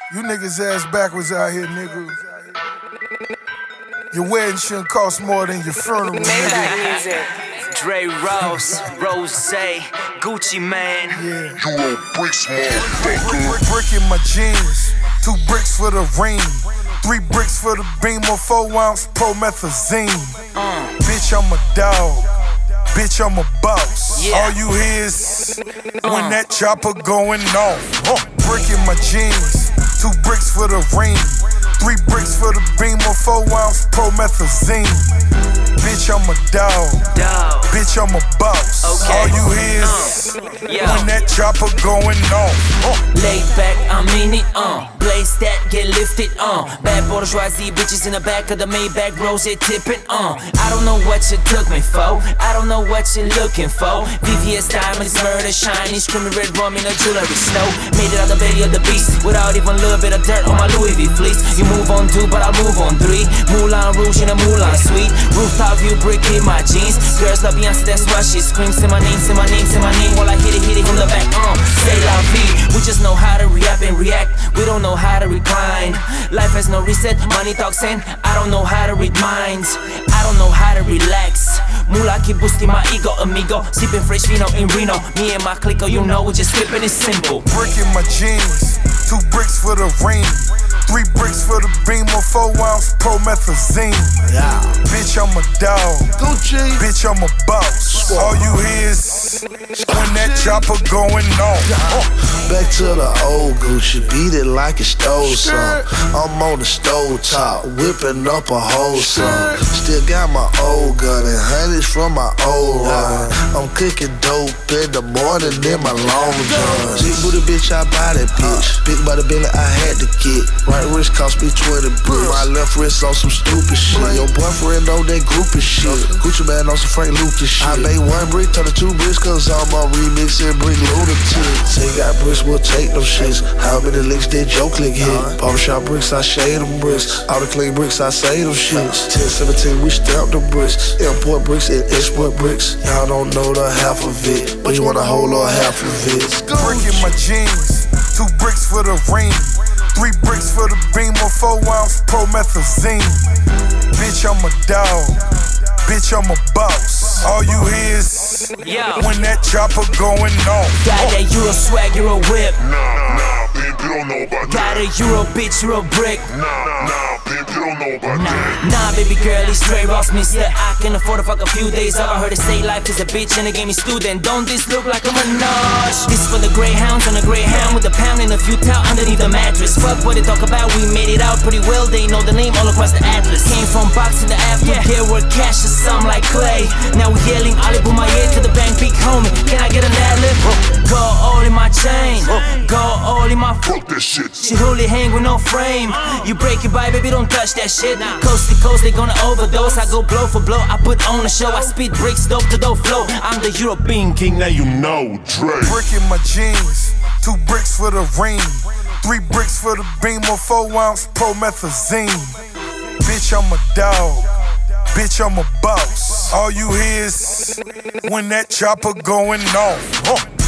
You niggas ass backwards out here, nigga. Your wedding shouldn't cost more than your funeral, nigga. Dre Rose, Rose, Gucci Mane. Yeah. You old bricks, motherfucker. Brick in my jeans, 2 bricks for the ring, 3 bricks for the Beamer, 4-ounce promethazine. Bitch, I'm a dog. Bitch, I'm a boss. Yeah. All you hear is when that chopper going off. Brick in my jeans, 2 bricks for the ring, 3 bricks for the Beamer, 4-ounce promethazine. Bitch, I'm a dog. Bitch, I'm a boss. Okay. All you hear is when that chopper going off. Laid back, I'm in it, blaze that, get lifted, bad bourgeoisie bitches in the back of the Maybach, rose tipping, I don't know what you took me for, I don't know what you're looking for. VVS diamonds, murder, shiny, screaming red rum in a jewelry snow. Made it out the belly of the beast, without even a little bit of dirt on my Louis V fleece. You move on 2, but I move on 3. Moulin Rouge in a Moulin suite, rooftop view, brick in my jeans. Girls love Beyonce, that's why she screams, say my name, say my name, say my name. While I hit it from the back, say la vie. We just know how to react and react, we don't know how to recline. Life has no reset, money talks and I don't know how to read minds. I don't know how to relax. Mula keep boosting my ego, amigo. Sipping fresh vino in Reno. Me and my clique, you know we just flipping it simple. Brick in my jeans, 2 bricks for the ring, 3 bricks for the Beamer, 4-ounce promethazine. Bitch, I'm a dog. Gucci. Bitch, I'm a boss. All you hear is when that chopper going off. Back to the old Gucci, beat it like it stole some. I'm on the stove top, whipping up a whole song. Still got my old gun and honeys from my old run. I'm cooking dope in the morning in my long johns. Big booty bitch, I buy that bitch. Big body Billy, I had to get. Right wrist cost me 20 bricks. My left wrist on some stupid shit. Your boyfriend on that groupie shit. Gucci man on some Frank Lucas shit. I made 1 brick, turn to 2 bricks, cause I'm on remix and bring lunatic. Say got bricks, we'll take them shits. How many licks did Joe Click hit? Barbershop bricks, I shade them bricks. All the clean bricks, I say them shits. 10-17, we stamp the bricks. Import bricks and export bricks. Y'all don't know the half of it, but you want a whole lot half of it. Brick in my jeans, 2 bricks for the ring, 3 bricks for the Beamer, 4-ounce promethazine. Bitch, I'm a dog. Bitch, I'm a boss. All you hear is when that chopper going off. Got that Euro swag, Euro whip. Nah, pimp, you don't know about Got that. a Euro bitch, Euro brick. Nah, pimp, you don't know about that. Nah, baby girl, it's Dre Ross, mister. I can afford to fuck a few days. All I heard is say life is a bitch and the game is student. Don't this look like a menage? This for the greyhounds on a greyhound with a pound and a few towel underneath the mattress. Fuck what they talk about, we made it out pretty well. They know the name all across the atlas. Came from box in the after, here where cash is some like clay. Now we yelling, Ali put my head to the bank, big homie. Can I get an ad-lib? Go all in my chain, go all in my Fuck that shit. she only hang with no frame. You break your bite, baby, don't touch that shit. Coast to coast, they gonna overdose. I go blow for blow, I put on a show. I spit bricks, dope to dope flow. I'm the European king, now you know. Dre. Brick in my jeans, 2 bricks for the ring, 3 bricks for the Beamer, 4-ounce promethazine. Bitch, I'm a dog. Bitch, I'm a boss. All you hear is when that chopper going off.